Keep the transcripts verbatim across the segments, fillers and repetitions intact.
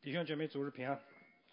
弟兄姐妹，主日平安。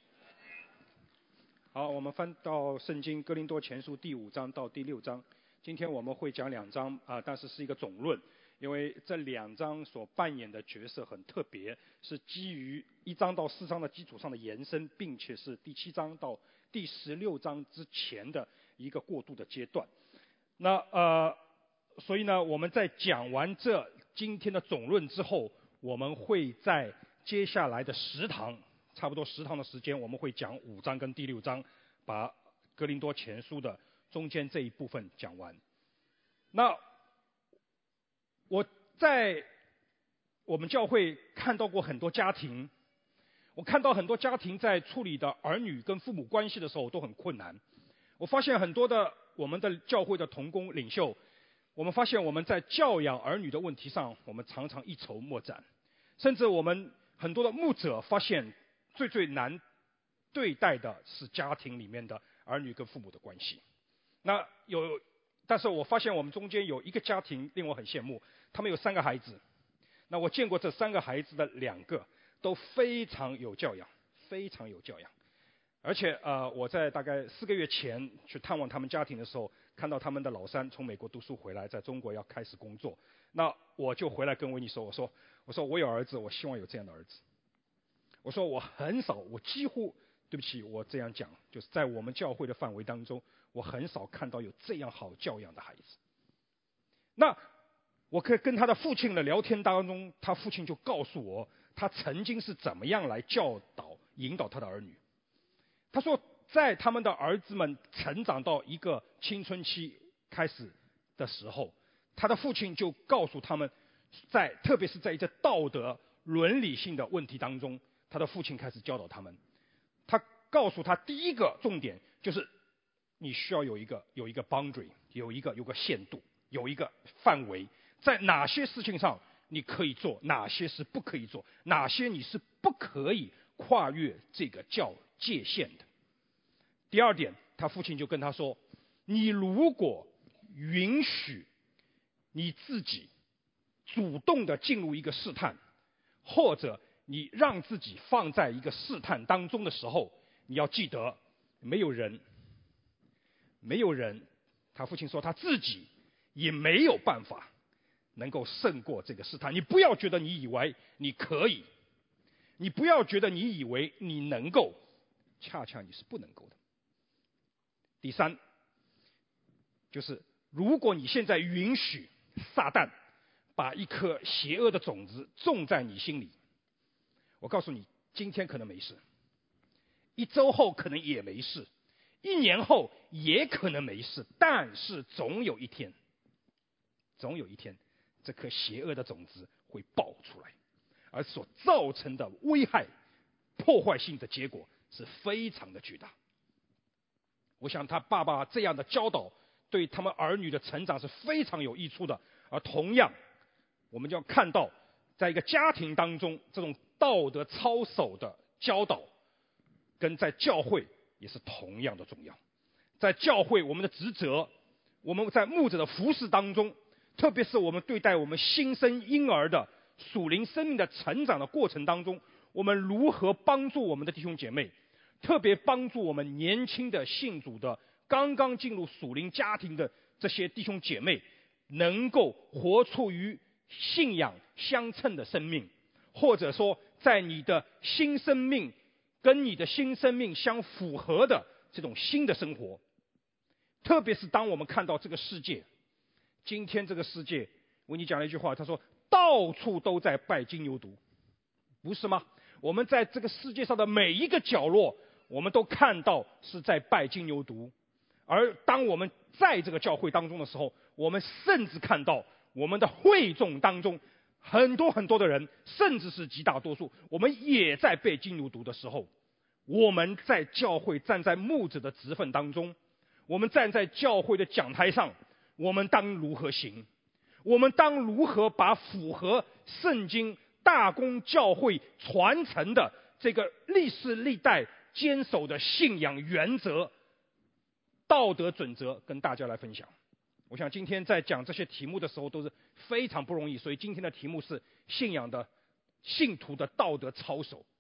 好，我们翻到圣经哥林多前书第五章到第六章。今天我们会讲两章啊、呃，但是是一个总论，因为这两章所扮演的角色很特别，是基于一章到四章的基础上的延伸，并且是第七章到第十六章之前的一个过渡的阶段。那呃，所以呢，我们在讲完这今天的总论之后，我们会在接下来的十堂，差不多十堂的时间，我们会讲五章跟第六章，把哥林多前书的中间这一部分讲完。那我在我们教会看到过很多家庭，我看到很多家庭在处理的儿女跟父母关系的时候都很困难。我发现很多的我们的教会的同工领袖，我们发现我们在教养儿女的问题上，我们常常一筹莫展，甚至我们很多的牧者发现最最难对待的是家庭里面的儿女跟父母的关系。那有，但是我发现我们中间有一个家庭令我很羡慕，他们有三个孩子。那我见过这三个孩子的两个都非常有教养，非常有教养。而且呃，我在大概四个月前去探望他们家庭的时候，看到他们的老三从美国读书回来，在中国要开始工作。那我就回来跟维尼说，我说我说我有儿子，我希望有这样的儿子。我说我很少，我几乎，对不起，我这样讲，就是在我们教会的范围当中，我很少看到有这样好教养的孩子。那我可以跟他的父亲的聊天当中，他父亲就告诉我，他曾经是怎么样来教导、引导他的儿女。他说，在他们的儿子们成长到一个青春期开始的时候，他的父亲就告诉他们，在特别是在一些道德伦理性的问题当中，他的父亲开始教导他们。他告诉他，第一个重点就是你需要有一个有一个 boundary， 有一个有个限度，有一个范围，在哪些事情上你可以做，哪些是不可以做，哪些你是不可以跨越这个叫界限的。第二点，他父亲就跟他说，你如果允许你自己主动的进入一个试探，或者你让自己放在一个试探当中的时候，你要记得，没有人，没有人，他父亲说他自己也没有办法能够胜过这个试探。你不要觉得你以为你可以，你不要觉得你以为你能够，恰恰你是不能够的。第三，就是如果你现在允许撒旦把一颗邪恶的种子种在你心里，我告诉你，今天可能没事，一周后可能也没事，一年后也可能没事，但是总有一天，总有一天，这颗邪恶的种子会爆出来，而所造成的危害、破坏性的结果是非常的巨大。我想他爸爸这样的教导对他们儿女的成长是非常有益处的。而同样，我们就要看到，在一个家庭当中，这种道德操守的教导，跟在教会也是同样的重要。在教会，我们的职责，我们在牧者的服事当中，特别是我们对待我们新生婴儿的属灵生命的成长的过程当中，我们如何帮助我们的弟兄姐妹，特别帮助我们年轻的信主的刚刚进入属灵家庭的这些弟兄姐妹，能够活出与信仰相称的生命，或者说在你的新生命跟你的新生命相符合的这种新的生活。特别是当我们看到这个世界，今天这个世界，维尼讲了一句话，他说到处都在拜金牛犊，不是吗？我们在这个世界上的每一个角落，我们都看到是在拜金牛犊。而当我们在这个教会当中的时候，我们甚至看到我们的会众当中很多很多的人，甚至是极大多数，我们也在被金牛犊的时候，我们在教会站在牧者的职分当中，我们站在教会的讲台上，我们当如何行？我们当如何把符合圣经大公教会传承的这个历世历代坚守的信仰原则、道德准则跟大家来分享。我想今天在讲这些题目的时候都是非常不容易，所以今天的题目是信仰的信徒的道德操守。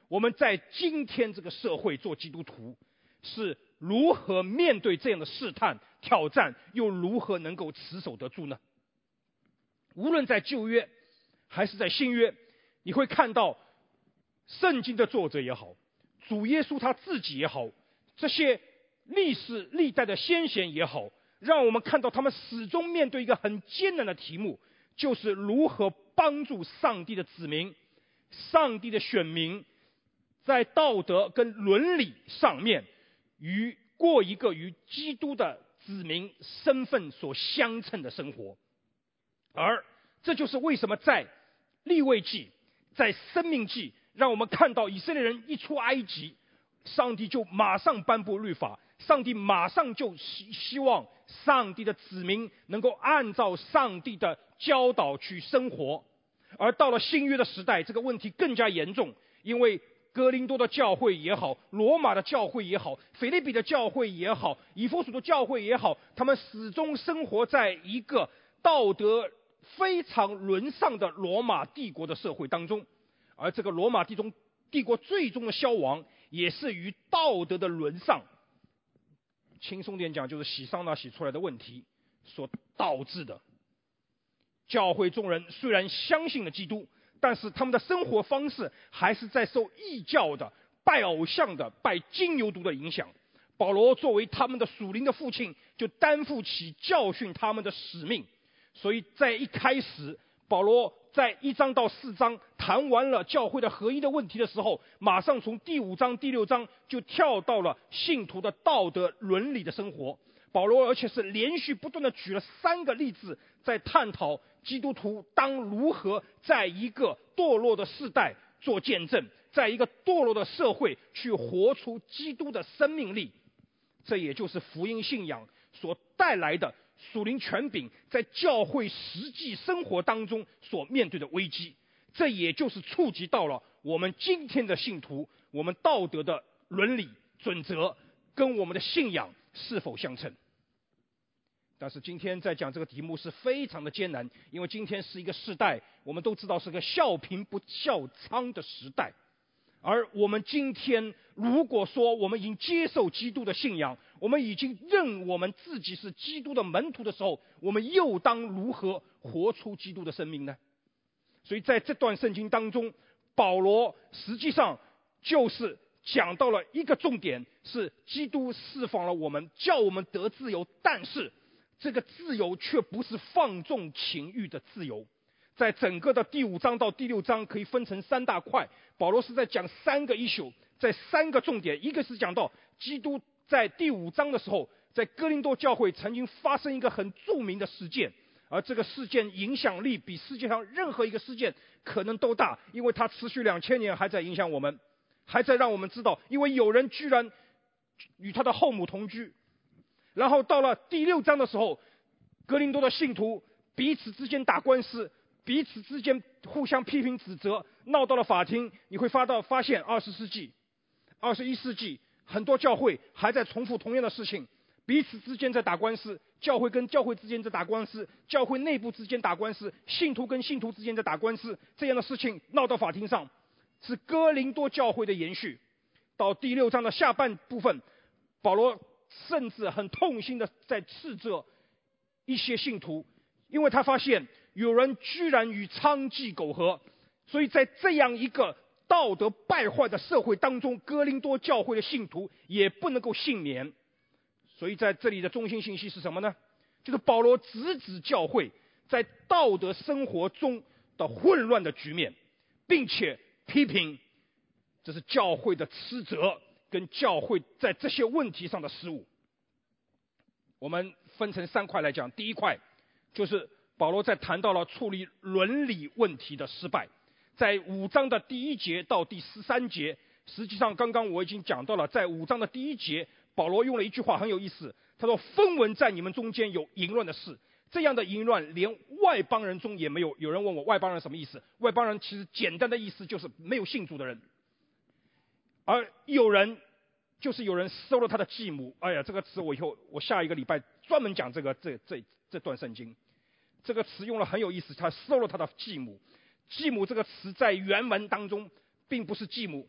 我们在今天这个社会做基督徒，是如何面对这样的试探挑战，又如何能够持守得住呢？无论在旧约还是在新约，你会看到圣经的作者也好，主耶稣他自己也好，这些历史历代的先贤也好，让我们看到他们始终面对一个很艰难的题目，就是如何帮助上帝的子民、上帝的选民，在道德跟伦理上面，与过一个与基督的子民身份所相称的生活。而这就是为什么在利未记、在申命记，让我们看到以色列人一出埃及，上帝就马上颁布律法，上帝马上就希希望上帝的子民能够按照上帝的教导去生活。而到了新约的时代，这个问题更加严重，因为哥林多的教会也好，罗马的教会也好，腓立比的教会也好，以弗所的教会也好，他们始终生活在一个道德非常沦丧的罗马帝国的社会当中。而这个罗马帝中帝国最终的消亡，也是与道德的沦丧，轻松点讲，就是洗桑拿洗出来的问题所导致的。教会众人虽然相信了基督，但是他们的生活方式还是在受异教的、拜偶像的、拜金牛犊的影响。保罗作为他们的属灵的父亲，就担负起教训他们的使命。所以在一开始，保罗在一章到四章谈完了教会的合一的问题的时候，马上从第五章、第六章就跳到了信徒的道德伦理的生活。保罗而且是连续不断的举了三个例子，在探讨基督徒当如何在一个堕落的世代做见证，在一个堕落的社会去活出基督的生命力。这也就是福音信仰所带来的属灵权柄在教会实际生活当中所面对的危机。这也就是触及到了我们今天的信徒，我们道德的伦理准则跟我们的信仰是否相称。但是今天在讲这个题目是非常的艰难，因为今天是一个时代，我们都知道是个笑贫不笑娼的时代。而我们今天如果说我们已经接受基督的信仰，我们已经认我们自己是基督的门徒的时候，我们又当如何活出基督的生命呢？所以在这段圣经当中，保罗实际上就是讲到了一个重点，是基督释放了我们，叫我们得自由，但是这个自由却不是放纵情欲的自由。在整个的第五章到第六章可以分成三大块，保罗是在讲三个 issue， 在三个重点。一个是讲到基督在第五章的时候，在哥林多教会曾经发生一个很著名的事件，而这个事件影响力比世界上任何一个事件可能都大，因为它持续两千年还在影响我们，还在让我们知道，因为有人居然与他的后母同居。然后到了第六章的时候，哥林多的信徒彼此之间打官司，彼此之间互相批评指责，闹到了法庭。你会发到发现二十世纪、二十一世纪，很多教会还在重复同样的事情，彼此之间在打官司，教会跟教会之间在打官司，教会内部之间打官司，信徒跟信徒之间在打官司，这样的事情闹到法庭上，是哥林多教会的延续。到第六章的下半部分，保罗甚至很痛心的在斥责一些信徒，因为他发现有人居然与娼妓苟合。所以在这样一个道德败坏的社会当中，哥林多教会的信徒也不能够幸免。所以在这里的中心信息是什么呢？就是保罗直指教会在道德生活中的混乱的局面，并且批评这是教会的斥责跟教会在这些问题上的失误。我们分成三块来讲。第一块就是保罗在谈到了处理伦理问题的失败。在五章的第一节到第十三节，实际上刚刚我已经讲到了，在五章的第一节，保罗用了一句话很有意思，他说：风闻在你们中间有淫乱的事。这样的淫乱连外邦人中也没有。有人问我外邦人什么意思？外邦人其实简单的意思就是没有信主的人。而有人就是有人收了他的继母。哎呀，这个词我以后我下一个礼拜专门讲这个这这这段圣经。这个词用了很有意思，他收了他的继母。继母这个词在原文当中并不是继母，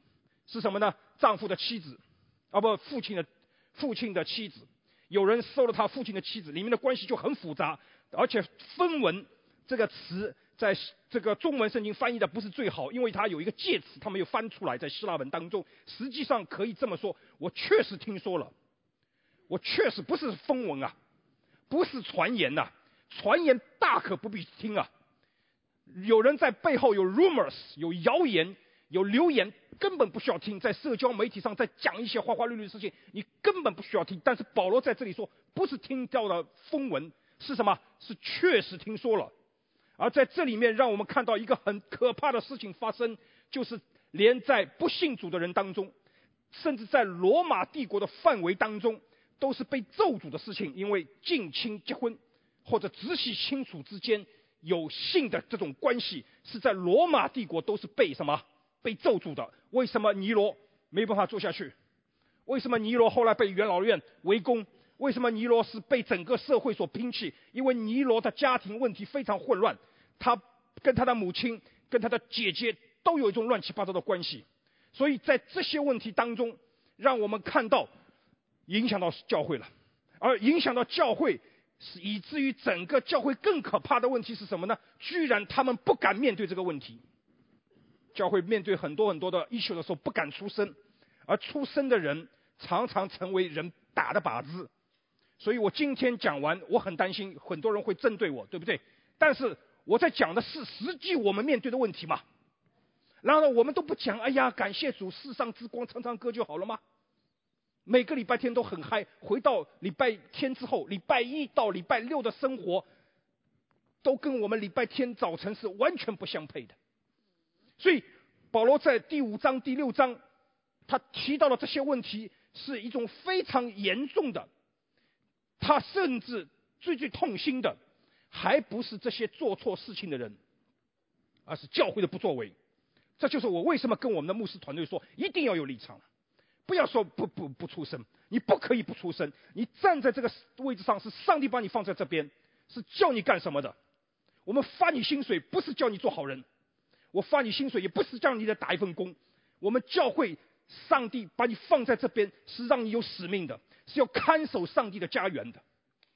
是什么呢？丈夫的妻子，啊不，父亲的父亲的妻子，有人收了他父亲的妻子，里面的关系就很复杂，而且分文这个词在这个中文圣经翻译的不是最好，因为它有一个介词，它没有翻出来，在希腊文当中，实际上可以这么说：我确实听说了，我确实不是风闻啊，不是传言呐、啊，传言大可不必听啊。有人在背后有 rumors， 有谣言，有流言，根本不需要听。在社交媒体上在讲一些花花绿绿的事情，你根本不需要听。但是保罗在这里说，不是听到了风闻，是什么？是确实听说了。而在这里面，让我们看到一个很可怕的事情发生，就是连在不信主的人当中，甚至在罗马帝国的范围当中，都是被咒诅的事情。因为近亲结婚或者直系亲属之间有性的这种关系，是在罗马帝国都是被什么？被咒诅的。为什么尼罗没办法做下去？为什么尼罗后来被元老院围攻？为什么尼罗是被整个社会所摒弃？因为尼罗的家庭问题非常混乱，他跟他的母亲、跟他的姐姐都有一种乱七八糟的关系。所以在这些问题当中，让我们看到影响到教会了，而影响到教会，以至于整个教会更可怕的问题是什么呢？居然他们不敢面对这个问题。教会面对很多很多的 issue 的时候不敢出声，而出声的人常常成为人打的靶子。所以我今天讲完，我很担心很多人会针对我，对不对？但是我在讲的是实际我们面对的问题嘛。然后我们都不讲，哎呀，感谢主，世上之光，唱唱歌就好了吗？每个礼拜天都很嗨，回到礼拜天之后，礼拜一到礼拜六的生活，都跟我们礼拜天早晨是完全不相配的。所以保罗在第五章、第六章，他提到了这些问题，是一种非常严重的。他甚至最最痛心的，还不是这些做错事情的人，而是教会的不作为。这就是我为什么跟我们的牧师团队说，一定要有立场，不要说不不不出声，你不可以不出声。你站在这个位置上，是上帝把你放在这边，是叫你干什么的。我们发你薪水，不是叫你做好人。我发你薪水，也不是叫你来打一份工。我们教会，上帝把你放在这边，是让你有使命的，是要看守上帝的家园的。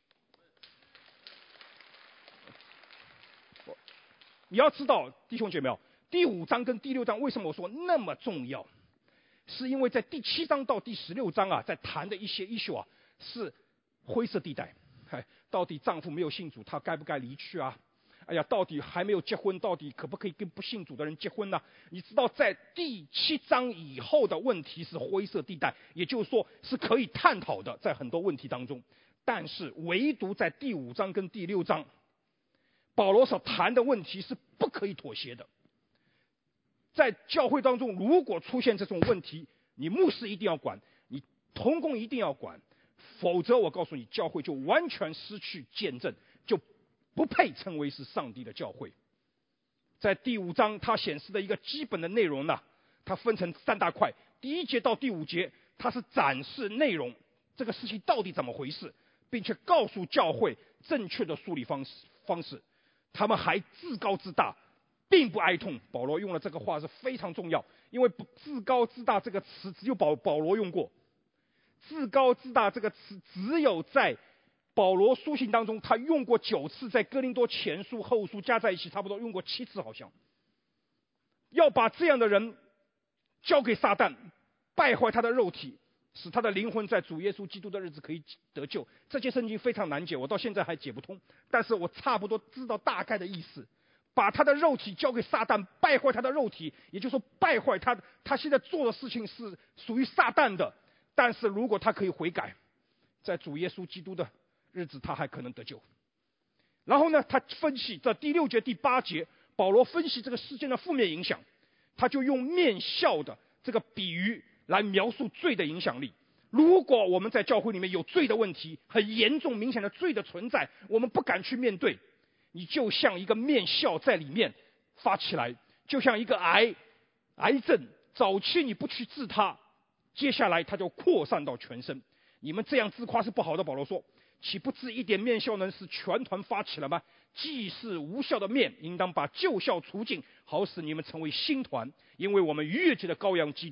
你要知道，弟兄姐妹，第五章跟第六章为什么我说那么重要？是因为在第七章到第十六章啊，在谈的一些 issue 啊，是灰色地带。哎，到底丈夫没有信主，他该不该离去啊？哎呀，到底还没有结婚，到底可不可以跟不信主的人结婚呢？你知道，在第七章以后的问题是灰色地带，也就是说是可以探讨的，在很多问题当中。但是唯独在第五章跟第六章，保罗所谈的问题是不可以妥协的。在教会当中，如果出现这种问题，你牧师一定要管，你同工一定要管，否则我告诉你，教会就完全失去见证，就不配称为是上帝的教会。在第五章，它显示的一个基本的内容呢，它分成三大块。第一节到第五节，它是展示内容，这个事情到底怎么回事，并且告诉教会正确的梳理方式。方式，他们还自高自大，并不哀痛。保罗用了这个话是非常重要，因为自高自大这个词只有保保罗用过，自高自大这个词只有在保罗书信当中他用过九次，在哥林多前书后书加在一起差不多用过七次，好像要把这样的人交给撒旦，败坏他的肉体，使他的灵魂在主耶稣基督的日子可以得救。这些圣经非常难解，我到现在还解不通，但是我差不多知道大概的意思。把他的肉体交给撒旦，败坏他的肉体，也就是说败坏他他现在做的事情是属于撒旦的，但是如果他可以悔改，在主耶稣基督的日子他还可能得救。然后呢，他分析在第六节第八节，保罗分析这个事件的负面影响，他就用面笑的这个比喻来描述罪的影响力。如果我们在教会里面有罪的问题，很严重明显的罪的存在，我们不敢去面对，你就像一个面笑在里面发起来，就像一个癌癌症，早期你不去治它，接下来它就扩散到全身。你们这样自夸是不好的，保罗说，岂不知一点面笑能使全团发起了吗？既是无效的面，应当把旧笑除尽，好使你们成为新团。因为我们逾越节的羔羊基督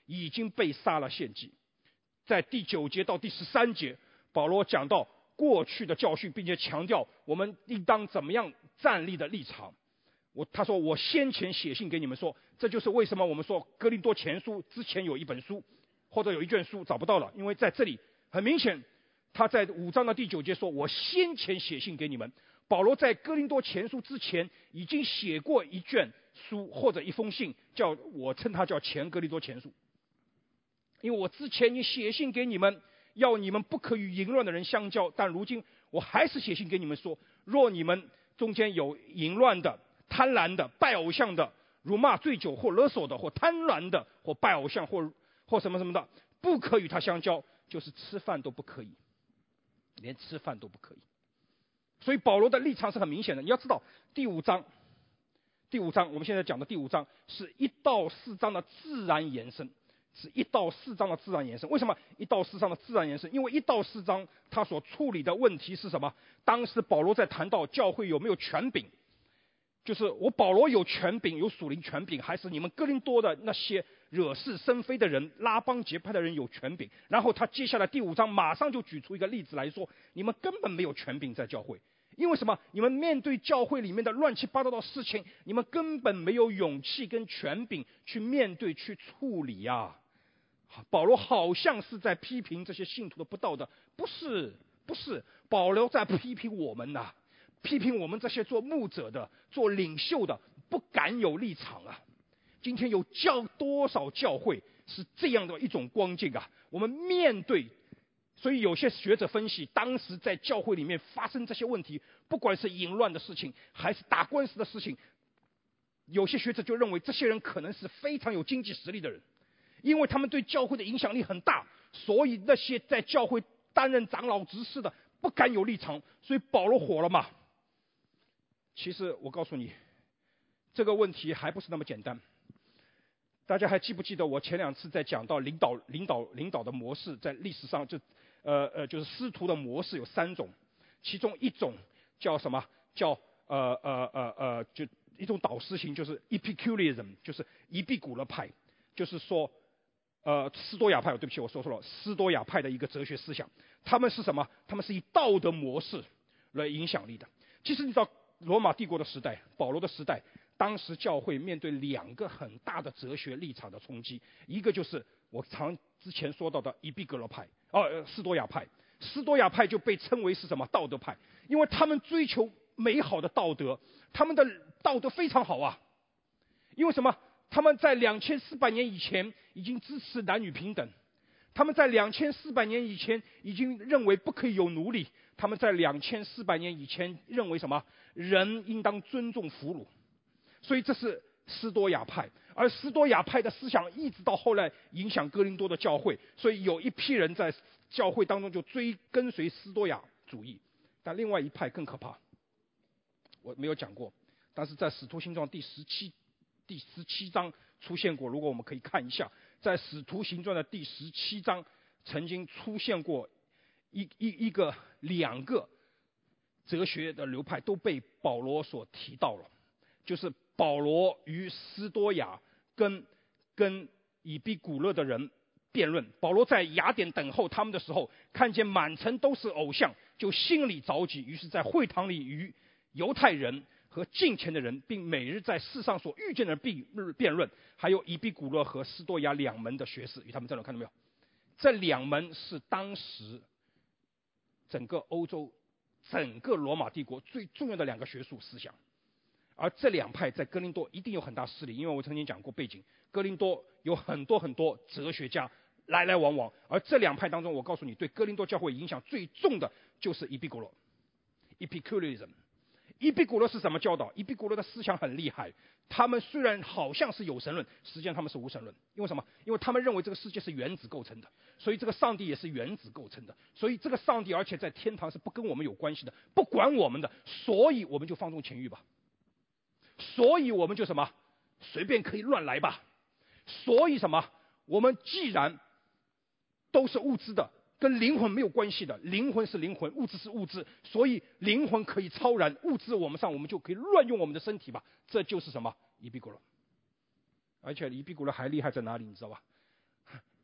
已经被杀了献祭。在第九节到第十三节，保罗讲到过去的教训，并且强调我们应当怎么样站立的立场。我他说我先前写信给你们说，这就是为什么我们说哥林多前书之前有一本书或者有一卷书找不到了，因为在这里很明显他在五章的第九节说我先前写信给你们。保罗在哥林多前书之前已经写过一卷书或者一封信，叫我称它叫前哥林多前书。因为我之前已经写信给你们，要你们不可与淫乱的人相交，但如今我还是写信给你们说，若你们中间有淫乱的、贪婪的、拜偶像的、辱骂、醉酒或勒索的，或贪婪的，或拜偶像或或什么什么的，不可与他相交，就是吃饭都不可以，连吃饭都不可以。所以保罗的立场是很明显的。你要知道第五章第五章我们现在讲的第五章是一到四章的自然延伸，是一到四章的自然延伸。为什么一到四章的自然延伸？因为一到四章他所处理的问题是什么？当时保罗在谈到教会有没有权柄，就是我保罗有权柄，有属灵权柄，还是你们哥林多的那些惹是生非的人、拉帮结派的人有权柄？然后他接下来第五章马上就举出一个例子来说，你们根本没有权柄在教会。因为什么？你们面对教会里面的乱七八糟的事情，你们根本没有勇气跟权柄去面对、去处理呀、啊。保罗好像是在批评这些信徒的不道德，不是，不是，保罗在批评我们呐、啊，批评我们这些做牧者的、做领袖的不敢有立场啊。今天有教多少教会是这样的一种光景啊？我们面对。所以有些学者分析，当时在教会里面发生这些问题，不管是淫乱的事情还是打官司的事情，有些学者就认为这些人可能是非常有经济实力的人，因为他们对教会的影响力很大，所以那些在教会担任长老执事的不敢有立场，所以保罗火了嘛。其实我告诉你，这个问题还不是那么简单。大家还记不记得我前两次在讲到领导领导领导的模式，在历史上就呃呃就是师徒的模式有三种，其中一种叫什么？叫呃呃呃呃就一种导师型，就是 Epicureanism， 就是伊壁古勒派，就是说呃斯多亚派，对不起我说错了，斯多亚派的一个哲学思想。他们是什么？他们是以道德模式来影响力的。其实你知道罗马帝国的时代，保罗的时代。当时教会面对两个很大的哲学立场的冲击，一个就是我常之前说到的伊壁格勒派，哦、呃，斯多亚派。斯多亚派就被称为是什么？道德派，因为他们追求美好的道德，他们的道德非常好啊。因为什么？他们在两千四百年以前已经支持男女平等，他们在两千四百年以前已经认为不可以有奴隶，他们在两千四百年以前认为什么？人应当尊重俘虏。所以这是斯多亚派，而斯多亚派的思想一直到后来影响哥林多的教会，所以有一批人在教会当中就追跟随斯多亚主义。但另外一派更可怕，我没有讲过，但是在使徒行传第十七第十七章出现过。如果我们可以看一下，在使徒行传的第十七章曾经出现过一一一个两个哲学的流派都被保罗所提到了，就是保罗与斯多亚跟跟以比古勒的人辩论。保罗在雅典等候他们的时候，看见满城都是偶像，就心里着急，于是在会堂里与犹太人和敬虔的人，并每日在世上所遇见的辩辩论，还有以比古勒和斯多亚两门的学士与他们争论。看到没有？这两门是当时整个欧洲、整个罗马帝国最重要的两个学术思想。而这两派在哥林多一定有很大势力，因为我曾经讲过背景，哥林多有很多很多哲学家来来往往，而这两派当中，我告诉你，对哥林多教会影响最重的就是伊壁古勒 （Epicureanism）。伊壁古勒是什么教导？伊壁古勒的思想很厉害，他们虽然好像是有神论，实际上他们是无神论。因为什么？因为他们认为这个世界是原子构成的，所以这个上帝也是原子构成的，所以这个上帝而且在天堂是不跟我们有关系的，不管我们的，所以我们就放纵情欲吧。所以我们就什么随便可以乱来吧。所以什么？我们既然都是物质的，跟灵魂没有关系的，灵魂是灵魂，物质是物质，所以灵魂可以超然，物质我们上，我们就可以乱用我们的身体吧。这就是什么？伊壁古勒。而且伊壁古勒还厉害在哪里？你知道吧？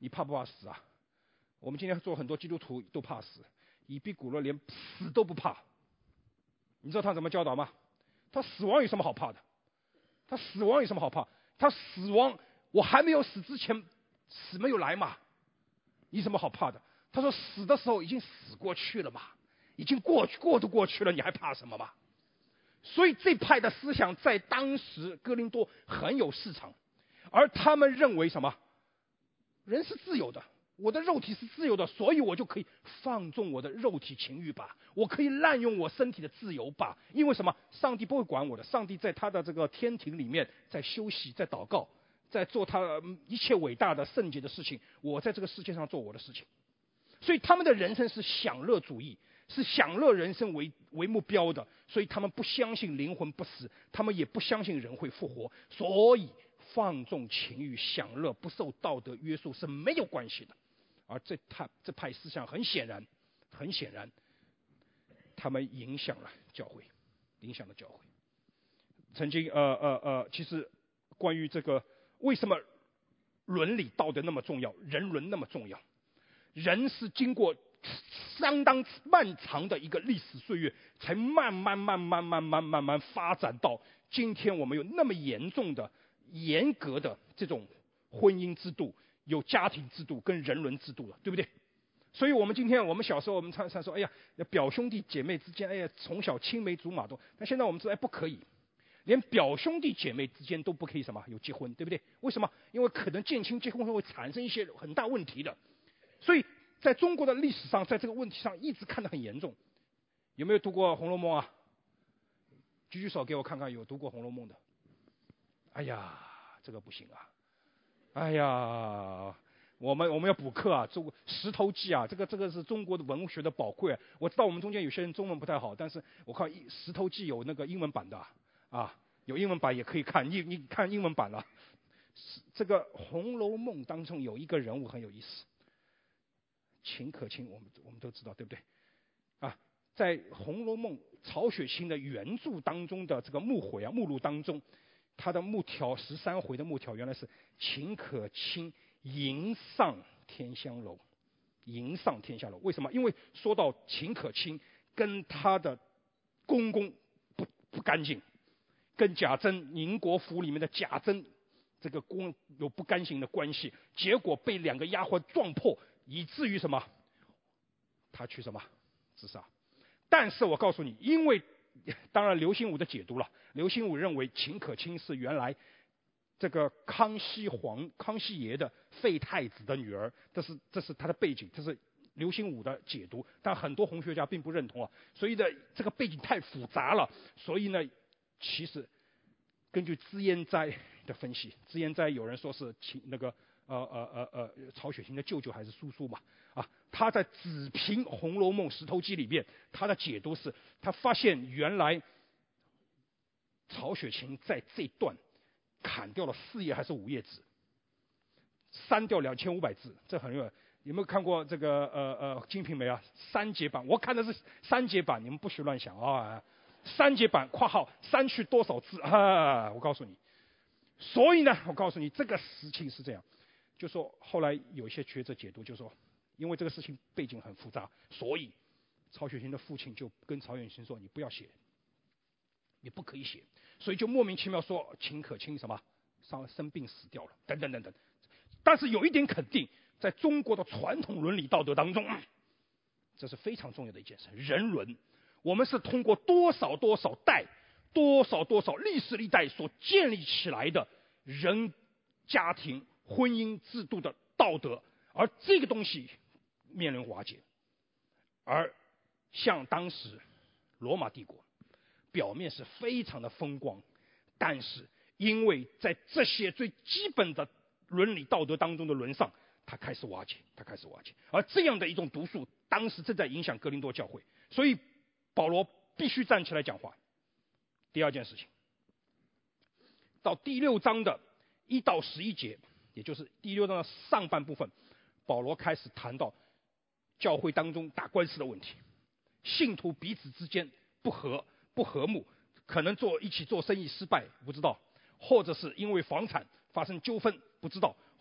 你怕不怕死啊？我们今天做很多基督徒都怕死，以比古勒连死都不怕。你知道他怎么教导吗？他死亡有什么好怕的？他死亡有什么好怕？他死亡，我还没有死之前，死没有来嘛，你什么好怕的？他说死的时候已经死过去了嘛，已经过去过都过去了，你还怕什么嘛？所以这派的思想在当时哥林多很有市场，而他们认为什么？人是自由的，我的肉体是自由的，所以我就可以放纵我的肉体情欲吧，我可以滥用我身体的自由吧。因为什么？上帝不会管我的，上帝在他的这个天庭里面在休息，在祷告，在做他一切伟大的圣洁的事情，我在这个世界上做我的事情。所以他们的人生是享乐主义，是享乐人生为为目标的，所以他们不相信灵魂不死，他们也不相信人会复活，所以放纵情欲、享乐不受道德约束是没有关系的。而这派这派思想很显然，很显然，他们影响了教会，影响了教会。曾经呃呃呃，其实关于这个为什么伦理道德那么重要，人伦那么重要，人是经过相当漫长的一个历史岁月，才慢慢慢慢慢慢慢慢发展到今天我们有那么严重的、严格的这种婚姻制度。有家庭制度跟人伦制度了，对不对？所以我们今天我们小时候我们常常说，哎呀，表兄弟姐妹之间，哎呀，从小青梅竹马都，但现在我们知道，哎，不可以，连表兄弟姐妹之间都不可以什么有结婚，对不对？为什么？因为可能近亲结婚会产生一些很大问题的。所以在中国的历史上，在这个问题上一直看得很严重。有没有读过《红楼梦》啊？举举手给我看看，有读过《红楼梦》的？哎呀，这个不行啊！哎呀，我们我们要补课啊，中国《石头记》啊，这个这个是中国的文学的宝贵。我知道我们中间有些人中文不太好，但是我看《石头记》有那个英文版的啊，有英文版也可以看，你你看英文版了。这个《红楼梦》当中有一个人物很有意思，秦可卿，我们我们都知道，对不对？啊，在《红楼梦》曹雪芹的原著当中的这个目回啊目录当中。他的木条十三回的木条原来是秦可卿迎上天香楼，迎上天香楼。为什么？因为说到秦可卿跟他的公公不不干净，跟贾珍宁国府里面的贾珍这个公有不干净的关系，结果被两个丫鬟撞破，以至于什么？他去什么自杀？但是我告诉你，因为当然刘心武的解读了。刘心武认为秦可卿是原来这个康熙皇康熙爷的废太子的女儿，这是这是他的背景，这是刘心武的解读。但很多红学家并不认同啊，所以呢这个背景太复杂了。所以呢，其实根据脂砚斋的分析，脂砚斋有人说是秦那个呃呃呃呃曹雪芹的舅舅还是叔叔嘛啊，他在只凭《红楼梦》《石头记》里面，他的解读是，他发现原来。曹雪芹在这段砍掉了四页还是五页纸，删掉两千五百字，这很有。有没有看过这个呃呃《金瓶梅》啊？删节版，我看的是删节版，你们不许乱想啊！删节版（括号删去多少字啊？我告诉你。所以呢，我告诉你，这个事情是这样，就说后来有一些学者解读，就说因为这个事情背景很复杂，所以曹雪芹的父亲就跟曹雪芹说：“你不要写。”你不可以写，所以就莫名其妙说秦可卿什么生生病死掉了，等等等等。但是有一点肯定，在中国的传统伦理道德当中，这是非常重要的一件事。人伦，我们是通过多少多少代、多少多少历史历代所建立起来的人、家庭、婚姻制度的道德，而这个东西面临瓦解。而像当时罗马帝国。表面是非常的风光，但是因为在这些最基本的伦理道德当中的沦丧，它开始瓦解，它开始瓦解。而这样的一种毒素，当时正在影响哥林多教会，所以保罗必须站起来讲话。第二件事情，到第六章的一到十一节，也就是第六章的上半部分，保罗开始谈到教会当中打官司的问题，信徒彼此之间不和。不和睦，可能做一起做生意失败，不知道，或者是因为房产发生纠纷，不知道，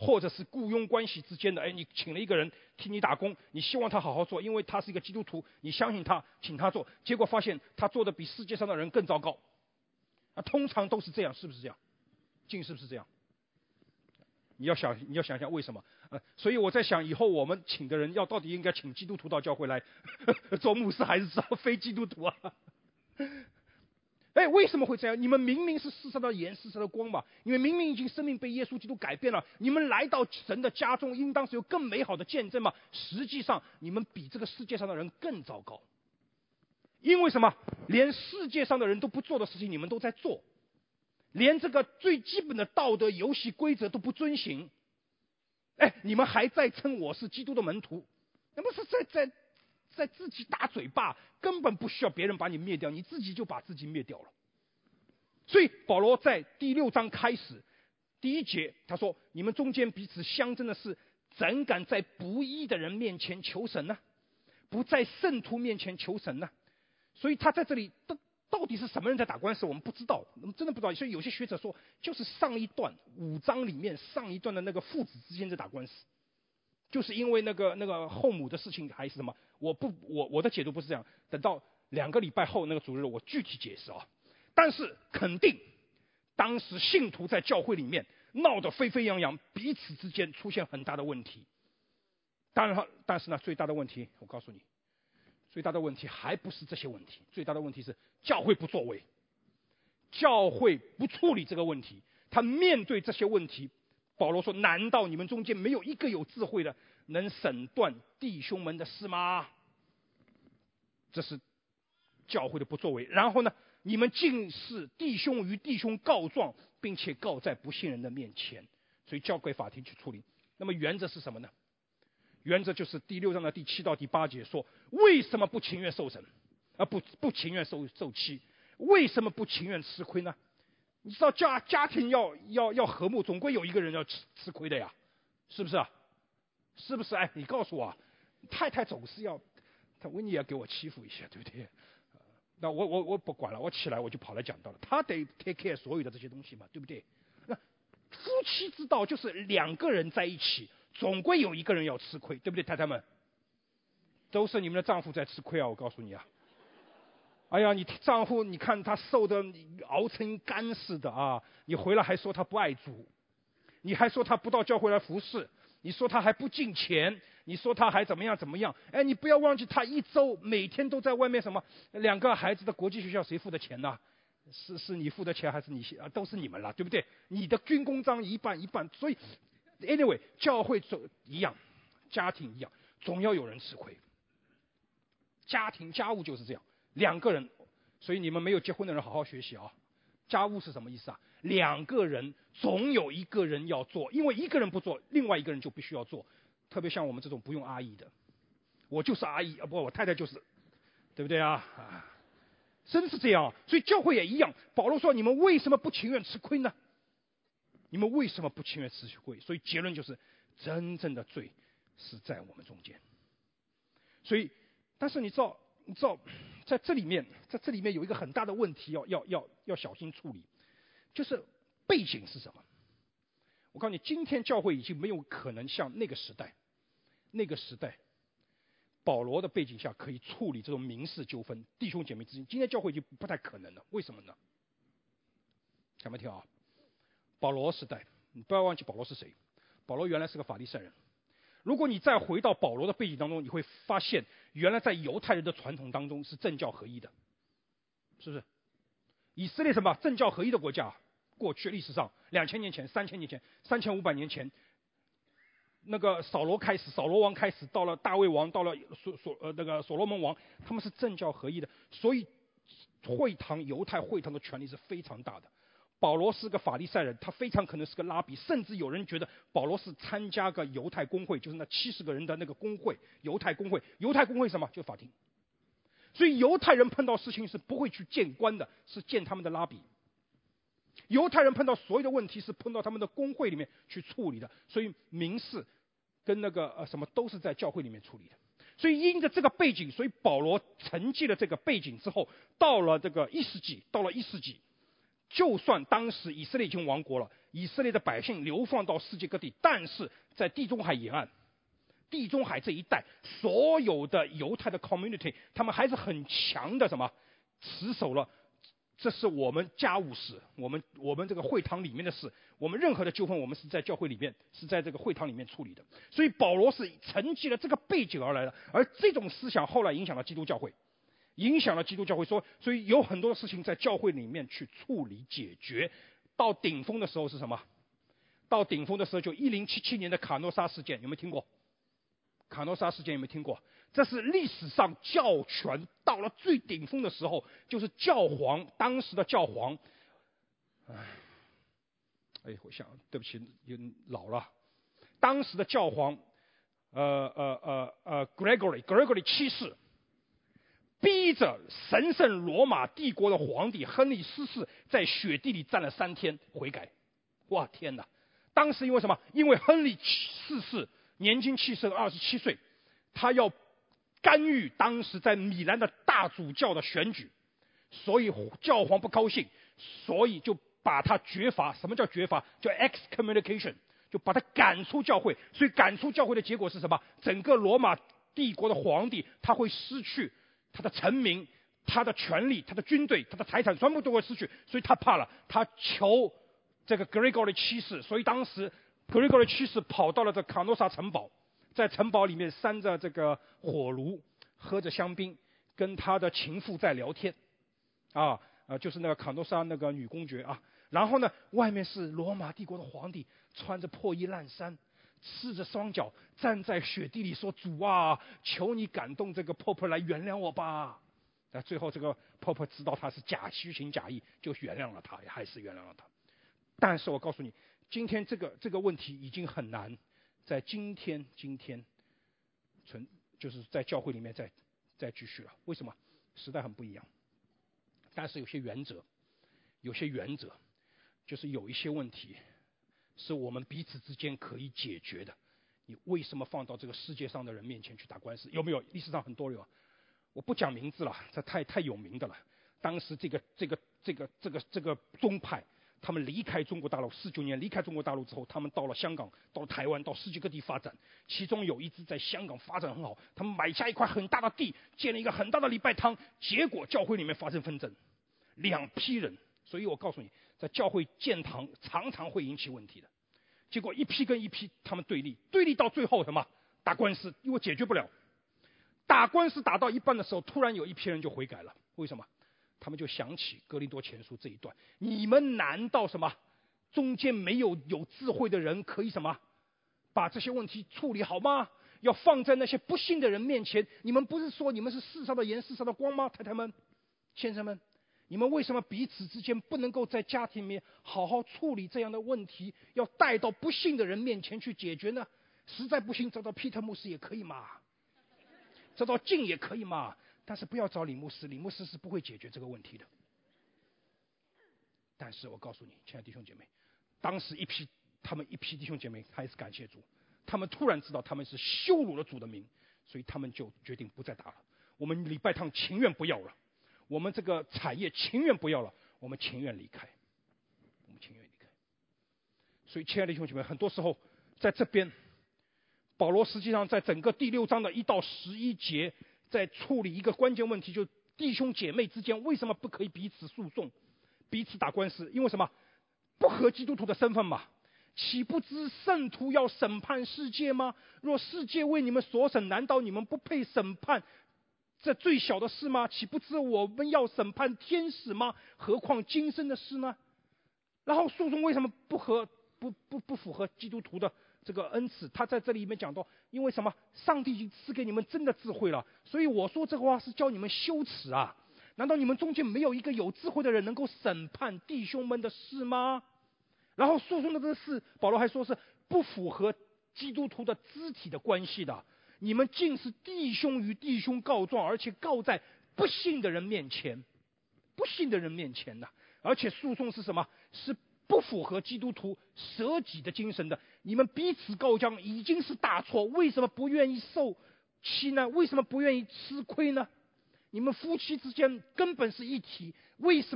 或者是雇佣关系之间的，哎，你请了一个人替你打工，你希望他好好做，因为他是一个基督徒，你相信他，请他做，结果发现他做的比世界上的人更糟糕。啊，通常都是这样，是不是这样？尽是不是这样？你要想，你要想想为什么？呃，所以我在想，以后我们请的人要到底应该请基督徒到教会来呵呵做牧师，还是找非基督徒啊？哎，为什么会这样？你们明明是世上的盐，世上的光嘛，你们明明已经生命被耶稣基督改变了，你们来到神的家中，应当是有更美好的见证嘛。实际上，你们比这个世界上的人更糟糕。因为什么？连世界上的人都不做的事情，你们都在做，连这个最基本的道德游戏规则都不遵行。哎，你们还在称我是基督的门徒，那不是在在在自己打嘴巴，根本不需要别人把你灭掉，你自己就把自己灭掉了。所以保罗在第六章开始第一节他说，你们中间彼此相争的是，怎敢在不义的人面前求神呢？不在圣徒面前求神呢？所以他在这里到到底是什么人在打官司，我们不知道，我们真的不知道。所以有些学者说，就是上一段五章里面上一段的那个父子之间在打官司，就是因为那个那个后母的事情还是什么？我不我我的解读不是这样，等到两个礼拜后那个主日我具体解释啊。但是肯定，当时信徒在教会里面闹得沸沸扬扬，彼此之间出现很大的问题。当然，但是呢，最大的问题我告诉你。最大的问题还不是这些问题，最大的问题是教会不作为，教会不处理这个问题。他面对这些问题，保罗说：“难道你们中间没有一个有智慧的，能审断弟兄们的事吗？”这是教会的不作为。然后呢，你们竟是弟兄与弟兄告状，并且告在不信人的面前，所以交给法庭去处理。那么原则是什么呢？原则就是第六章的第七到第八节说，为什么不情愿受审，而不不情愿受受欺？为什么不情愿吃亏呢？你知道家家庭要要要和睦，总归有一个人要吃吃亏的呀，是不是啊？是不是？哎，你告诉我，太太总是要，他维尼也给我欺负一下，对不对？那我我我不管了，我起来我就跑来讲道了，他得 take care 所有的这些东西嘛，对不对？那夫妻之道就是两个人在一起。总归有一个人要吃亏，对不对，太太们？都是你们的丈夫在吃亏啊！我告诉你啊，哎呀，你丈夫，你看他瘦的熬成干似的啊！你回来还说他不爱主，你还说他不到教会来服侍，你说他还不进钱，你说他还怎么样怎么样？哎，你不要忘记，他一周每天都在外面什么？两个孩子的国际学校谁付的钱呢？是是你付的钱还是你啊？都是你们了，对不对？你的军功章一半一半，所以。Anyway， 教会总一样，家庭一样，总要有人吃亏。家庭家务就是这样，两个人，所以你们没有结婚的人好好学习啊。家务是什么意思啊？两个人总有一个人要做，因为一个人不做，另外一个人就必须要做。特别像我们这种不用阿姨的，我就是阿姨啊，不，我太太就是，对不对啊？啊，真是这样。所以教会也一样。保罗说：“你们为什么不情愿吃亏呢？”你们为什么不情愿吃亏？所以结论就是，真正的罪是在我们中间。所以，但是你知道，你知道，在这里面，在这里面有一个很大的问题要要要要小心处理，就是背景是什么？我告诉你，今天教会已经没有可能像那个时代，那个时代，保罗的背景下可以处理这种民事纠纷，弟兄姐妹之间，今天教会已经不太可能了。为什么呢？讲没听啊？保罗时代，你不要忘记保罗是谁。保罗原来是个法利赛人。如果你再回到保罗的背景当中，你会发现，原来在犹太人的传统当中是政教合一的，是不是？以色列什么政教合一的国家？过去历史上两千年前、三千年前、三千五百年前，那个扫罗开始，扫罗王开始，到了大卫王，到了所所呃那个所罗门王，他们是政教合一的，所以会堂犹太会堂的权力是非常大的。保罗是个法利赛人，他非常可能是个拉比，甚至有人觉得保罗是参加个犹太公会，就是那七十个人的那个公会，犹太公会。犹太公会什么？就法庭。所以犹太人碰到事情是不会去见官的，是见他们的拉比。犹太人碰到所有的问题是碰到他们的公会里面去处理的，所以民事跟那个呃什么都是在教会里面处理的。所以因着这个背景，所以保罗承继了这个背景之后，到了这个一世纪，到了一世纪。 就算当时以色列已经亡国了，以色列的百姓流放到世界各地，但是在地中海沿岸、地中海这一带，所有的犹太的 community， 他们还是很强的什么，持守了。这是我们家务事，我们我们这个会堂里面的事，我们任何的纠纷，我们是在教会里面，是在这个会堂里面处理的。所以保罗是承继了这个背景而来的，而这种思想后来影响了基督教会，影响了基督教会说，所以有很多事情在教会里面去处理解决。到顶峰的时候是什么？到顶峰的时候就一零七七年的卡诺沙事件，有没有听过？卡诺沙事件有没有听过？这是历史上教权到了最顶峰的时候，就是教皇当时的教皇，哎，哎，我想对不起，有老了。当时的教皇，呃呃呃呃 ，Gregory Gregory 七世，逼着神圣罗马帝国的皇帝亨利四世在雪地里站了三天悔改。哇天哪！当时因为什么？因为亨利四世年轻气盛，二十七岁，他要干预当时在米兰的大主教的选举，所以教皇不高兴，所以就把他绝罚。什么叫绝罚？叫 excommunication， 就把他赶出教会。所以赶出教会的结果是什么？整个罗马帝国的皇帝他会失去他的臣民、他的权利、他的军队、他的财产，全部都会失去。所以他怕了，他求这个 Gregory 七世。所以当时 Gregory 七世跑到了这卡诺萨城堡，在城堡里面扇着这个火炉，喝着香槟，跟他的情妇在聊天，啊，呃，就是那个卡诺莎那个女公爵啊。然后呢，外面是罗马帝国的皇帝，穿着破衣烂衫，赤着双脚站在雪地里说：“主啊，求你感动这个 Pope 来原谅我吧。”那最后这个 Pope 知道他是假虚情假意，就原谅了他，还是原谅了他。但是我告诉你，今天这个这个问题已经很难在今天今天存，就是在教会里面再再继续了。为什么？时代很不一样，但是有些原则，有些原则，就是有一些问题是我们彼此之间可以解决的。你为什么放到这个世界上的人面前去打官司？有没有？历史上很多有，我不讲名字了，这太太有名的了。当时这个这个这个这个这个宗派，他们离开中国大陆，四九年离开中国大陆之后，他们到了香港，到了台湾，到世界各地发展。其中有一支在香港发展很好，他们买下一块很大的地，建了一个很大的礼拜堂，结果教会里面发生纷争，两批人。所以我告诉你，在教会建堂常常会引起问题的。结果一批跟一批他们对立，对立到最后什么？打官司，因为解决不了。打官司打到一半的时候，突然有一批人就悔改了。为什么？他们就想起哥林多前书这一段，你们难道什么中间没有有智慧的人可以什么把这些问题处理好吗？要放在那些不信的人面前。你们不是说你们是世上的盐，世上的光吗？太太们、先生们，你们为什么彼此之间不能够在家庭里面好好处理这样的问题，要带到不信的人面前去解决呢？实在不行，找到 Peter 牧师也可以嘛，找到静也可以嘛，但是不要找李牧师，李牧师是不会解决这个问题的。但是我告诉你，亲爱的弟兄姐妹，当时一批他们一批弟兄姐妹开始感谢主，他们突然知道他们是羞辱了主的名，所以他们就决定不再打了。我们礼拜堂情愿不要了，我们这个产业情愿不要了，我们情愿离开，我们情愿离开。所以亲爱的弟兄姐妹，很多时候在这边，保罗实际上在整个第六章的一到十一节，在处理一个关键问题，就是弟兄姐妹之间为什么不可以彼此诉讼、彼此打官司？因为什么？不合基督徒的身份嘛。岂不知圣徒要审判世界吗？若世界为你们所审，难道你们不配审判这最小的事吗？岂不知我们要审判天使吗？何况今生的事呢？然后诉讼为什么不合不不不符合基督徒的这个恩赐？他在这里面讲到，因为什么？上帝已经赐给你们真的智慧了，所以我说这个话是叫你们羞耻啊！难道你们中间没有一个有智慧的人能够审判弟兄们的事吗？然后诉讼的这个事，保罗还说是不符合基督徒的肢体的关系的。你们竟是弟兄与弟兄告状，而且告在不信的人面前，不信的人面前呢、啊。而且诉讼是什么？是不符合基督徒舍己的精神的。你们彼此告状已经是大错，为什么不愿意受欺呢？为什么不愿意吃亏呢？你们夫妻之间根本是一体，为什么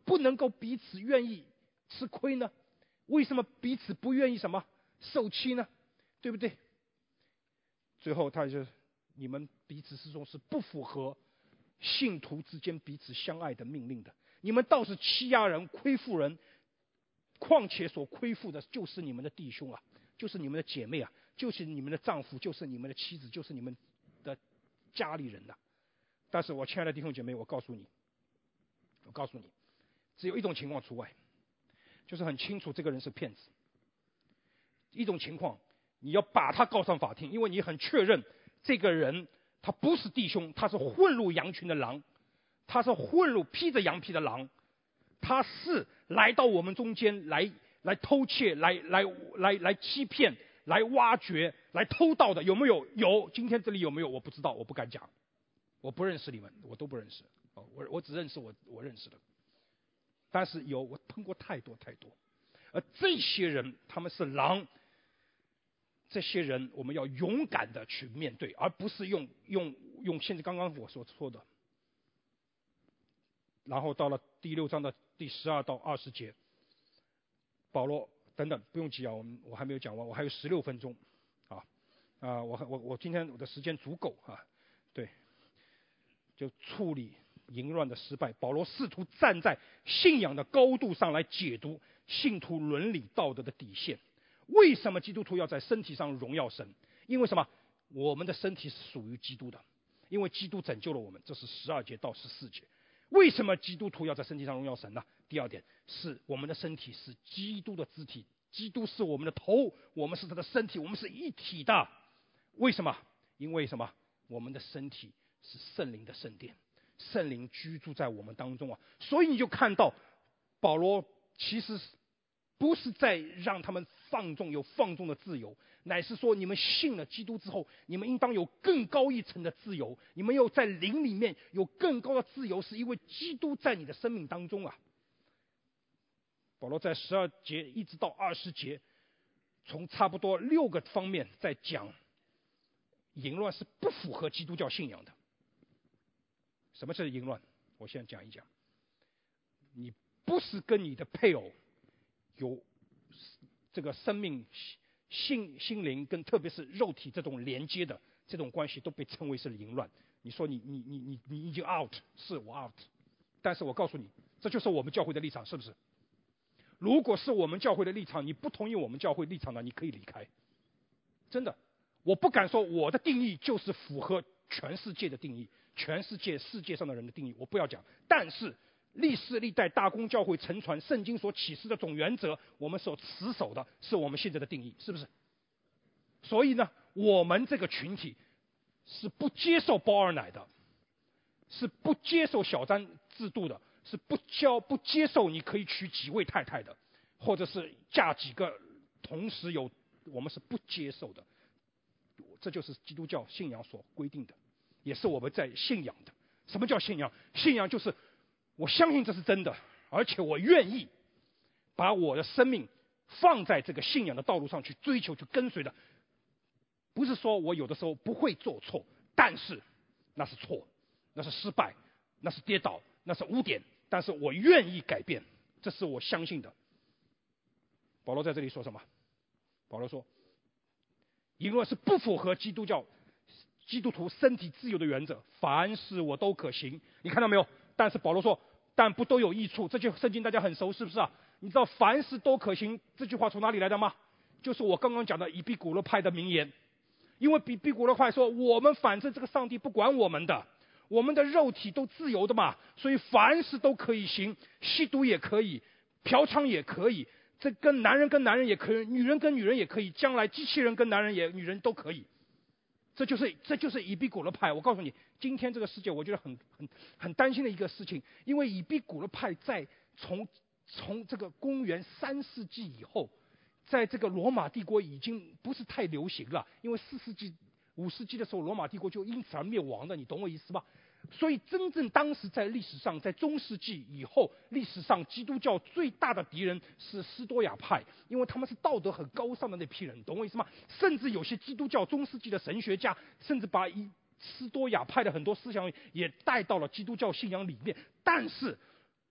不能够彼此愿意吃亏呢？为什么彼此不愿意什么受欺呢？对不对？最后他就你们彼此之中是不符合信徒之间彼此相爱的命令的，你们倒是欺压人亏负人，况且所亏负的就是你们的弟兄啊，就是你们的姐妹啊，就是你们的丈夫，就是你们的妻子，就是你们的家里人呐、啊。但是我亲爱的弟兄姐妹，我告诉你，我告诉你，只有一种情况除外，就是很清楚这个人是骗子。一种情况，你要把他告上法庭，因为你很确认这个人他不是弟兄，他是混入羊群的狼，他是混入披着羊皮的狼，他是来到我们中间来来偷窃，来来来来欺骗，来挖掘，来偷盗的，有没有？有。今天这里有没有？我不知道，我不敢讲，我不认识你们，我都不认识。哦，我我只认识我我认识的，但是有，我碰过太多太多。而这些人他们是狼，这些人我们要勇敢的去面对，而不是用用用现在刚刚我所说的。然后到了第六章的第十二到二十节，保罗等等，不用急啊，我们我还没有讲完，我还有十六分钟，啊啊，我我我今天我的时间足够啊，对，就处理淫乱的失败。保罗试图站在信仰的高度上来解读信徒伦理道德的底线。为什么基督徒要在身体上荣耀神？因为什么？我们的身体是属于基督的，因为基督拯救了我们，这是十二节到十四节。为什么基督徒要在身体上荣耀神呢？第二点是我们的身体是基督的肢体，基督是我们的头，我们是他的身体，我们是一体的。为什么？因为什么？我们的身体是圣灵的圣殿，圣灵居住在我们当中啊。所以你就看到保罗其实不是在让他们放纵有放纵的自由，乃是说你们信了基督之后，你们应当有更高一层的自由，你们又在灵里面有更高的自由，是因为基督在你的生命当中啊。保罗在十二节一直到二十节，从差不多六个方面在讲淫乱是不符合基督教信仰的。什么是淫乱？我先讲一讲。你不是跟你的配偶有这个生命、心、心灵跟特别是肉体这种连接的这种关系，都被称为是淫乱。你说你你你你你已经 out， 是我 out， 但是我告诉你，这就是我们教会的立场，是不是？如果是我们教会的立场，你不同意我们教会立场的，你可以离开。真的，我不敢说我的定义就是符合全世界的定义，全世界世界上的人的定义，我不要讲。但是历世历代大公教会承传圣经所启示的总原则，我们所持守的是我们现在的定义，是不是？所以呢，我们这个群体是不接受包二奶的，是不接受小三制度的，是不教不接受你可以娶几位太太的，或者是嫁几个同时有，我们是不接受的。这就是基督教信仰所规定的，也是我们在信仰的。什么叫信仰？信仰就是我相信这是真的，而且我愿意把我的生命放在这个信仰的道路上去追求、去跟随的。不是说我有的时候不会做错，但是那是错，那是失败，那是跌倒，那是污点，但是我愿意改变，这是我相信的。保罗在这里说什么？保罗说，淫乱是不符合基督教基督徒身体自由的原则，凡事我都可行。你看到没有？但是保罗说，但不都有益处。这句圣经大家很熟，是不是啊？你知道凡事都可行这句话从哪里来的吗？就是我刚刚讲的以毕古勒派的名言。因为比毕古勒派说，我们反正这个上帝不管我们的，我们的肉体都自由的嘛，所以凡事都可以行，吸毒也可以，嫖娼也可以，这跟男人跟男人也可以，女人跟女人也可以，将来机器人跟男人也女人都可以。这就是这就是以毕古勒派。我告诉你，今天这个世界我觉得很很很担心的一个事情，因为以毕古勒派在从从这个公元三世纪以后，在这个罗马帝国已经不是太流行了，因为四世纪、五世纪的时候，罗马帝国就因此而灭亡的，你懂我意思吧？所以真正当时在历史上，在中世纪以后，历史上基督教最大的敌人是斯多亚派，因为他们是道德很高尚的那批人，懂我意思吗？甚至有些基督教中世纪的神学家，甚至把斯多亚派的很多思想也带到了基督教信仰里面。但是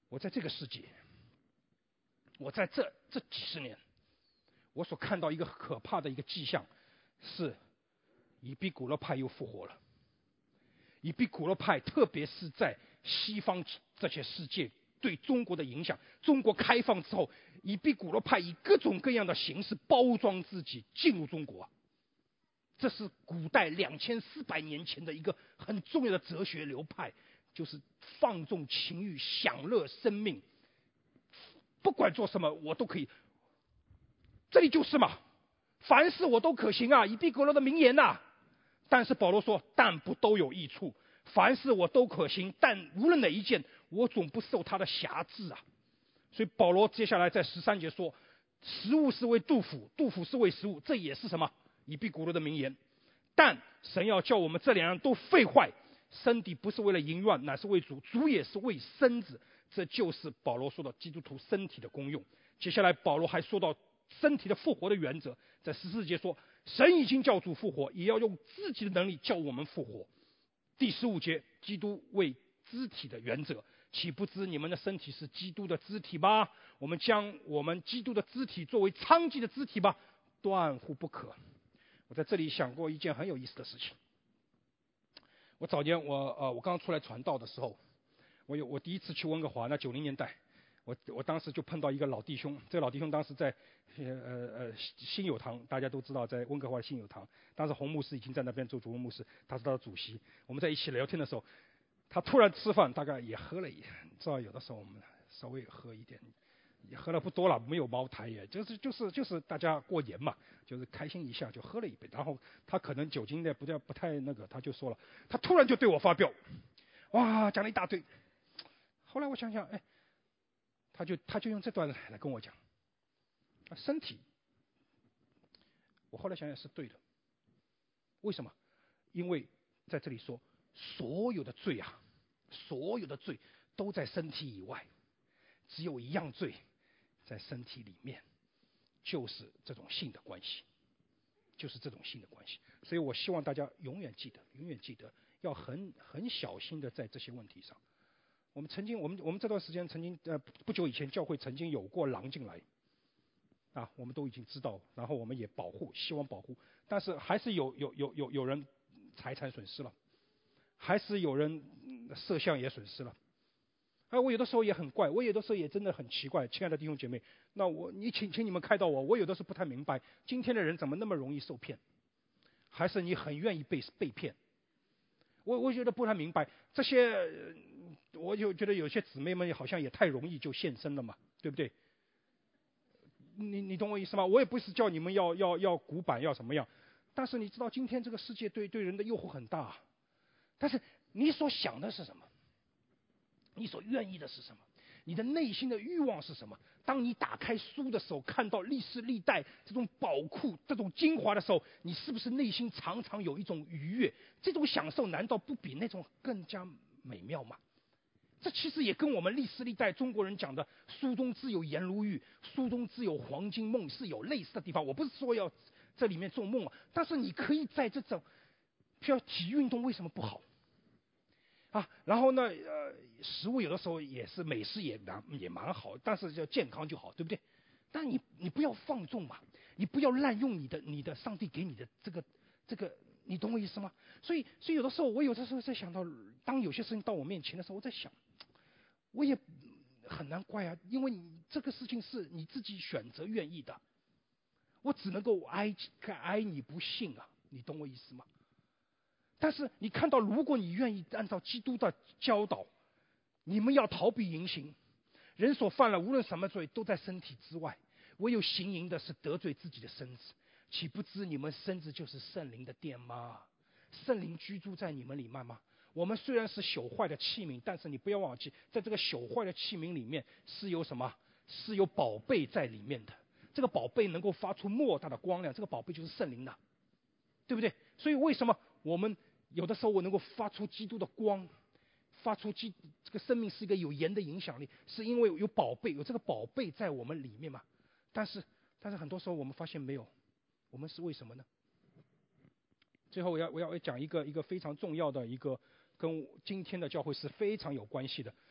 我在这个世纪，我在这这几十年，我所看到一个可怕的一个迹象，是以毕古勒派又复活了。以毕古勒派，特别是在西方这些世界对中国的影响，中国开放之后，以毕古勒派以各种各样的形式包装自己进入中国。这是古代两千四百年前的一个很重要的哲学流派，就是放纵情欲，享乐生命，不管做什么我都可以。这里就是嘛，凡事我都可行啊，以毕古勒的名言呐、啊。但是保罗说，但不都有益处，凡事我都可行，但无论哪一件，我总不受他的辖制啊。所以保罗接下来在十三节说，食物是为杜甫，杜甫是为食物，这也是什么？以毕古勒的名言。但神要叫我们这两样都废坏，身体不是为了淫乱，乃是为主，主也是为身子。这就是保罗说的基督徒身体的功用。接下来保罗还说到身体的复活的原则，在十四节说，神已经叫主复活，也要用自己的能力叫我们复活。第十五节，基督为肢体的原则，岂不知你们的身体是基督的肢体吗？我们将我们基督的肢体作为娼妓的肢体吧，断乎不可。我在这里想过一件很有意思的事情。我早年我呃我刚出来传道的时候，我有我第一次去温哥华，那九零年代，我我当时就碰到一个老弟兄，这个老弟兄当时在呃呃新友堂，大家都知道在温哥华的新友堂，当时洪牧师已经在那边做主任牧师，他是他的主席。我们在一起聊天的时候，他突然吃饭，大概也喝了一点，知道有的时候我们稍微喝一点。也喝了不多了，没有茅台，也就是就是就是大家过年嘛，就是开心一下就喝了一杯。然后他可能酒精的不太不太那个，他就说了，他突然就对我发飙，哇，讲了一大堆。后来我想想，哎，他就他就用这段来跟我讲，身体，我后来想想是对的。为什么？因为在这里说，所有的罪啊，所有的罪都在身体以外，只有一样罪在身体里面，就是这种性的关系，就是这种性的关系。所以我希望大家永远记得，永远记得要很很小心的在这些问题上。我们曾经，我们我们这段时间曾经呃不久以前，教会曾经有过狼进来，啊，我们都已经知道，然后我们也保护，希望保护，但是还是有有有有有人财产损失了，还是有人摄像也损失了。啊，我有的时候也很怪，我有的时候也真的很奇怪，亲爱的弟兄姐妹，那我你请请你们开导我，我有的时候不太明白，今天的人怎么那么容易受骗，还是你很愿意被被骗？我我觉得不太明白这些，我就觉得有些姊妹们好像也太容易就现身了嘛，对不对？你你懂我意思吗？我也不是叫你们要要要古板要什么样，但是你知道今天这个世界对对人的诱惑很大，但是你所想的是什么？你所愿意的是什么？你的内心的欲望是什么？当你打开书的时候，看到历史历代这种宝库、这种精华的时候，你是不是内心常常有一种愉悦？这种享受难道不比那种更加美妙吗？这其实也跟我们历史历代中国人讲的“书中自有颜如玉，书中自有黄金梦”是有类似的地方。我不是说要这里面做梦啊，但是你可以在这种，譬如体育运动为什么不好？啊，然后呢，呃，食物有的时候也是美食也蛮也蛮好，但是要健康就好，对不对？但你你不要放纵嘛，你不要滥用你的你的上帝给你的这个这个，你懂我意思吗？所以所以有的时候我有的时候在想到，当有些事情到我面前的时候，我在想，我也很难怪啊，因为你这个事情是你自己选择愿意的，我只能够哀哀你不信啊，你懂我意思吗？但是你看到，如果你愿意按照基督的教导，你们要逃避淫行。人所犯了无论什么罪，都在身体之外，唯有行淫的是得罪自己的身子。岂不知你们身子就是圣灵的殿吗？圣灵居住在你们里面吗？我们虽然是朽坏的器皿，但是你不要忘记，在这个朽坏的器皿里面是有什么？是有宝贝在里面的。这个宝贝能够发出莫大的光亮，这个宝贝就是圣灵的，对不对？所以为什么我们有的时候我能够发出基督的光，发出基这个生命是一个有盐的影响力，是因为有宝贝，有这个宝贝在我们里面嘛。但是但是很多时候我们发现没有，我们是为什么呢？最后我要我要讲一个一个非常重要的一个跟今天的教会是非常有关系的，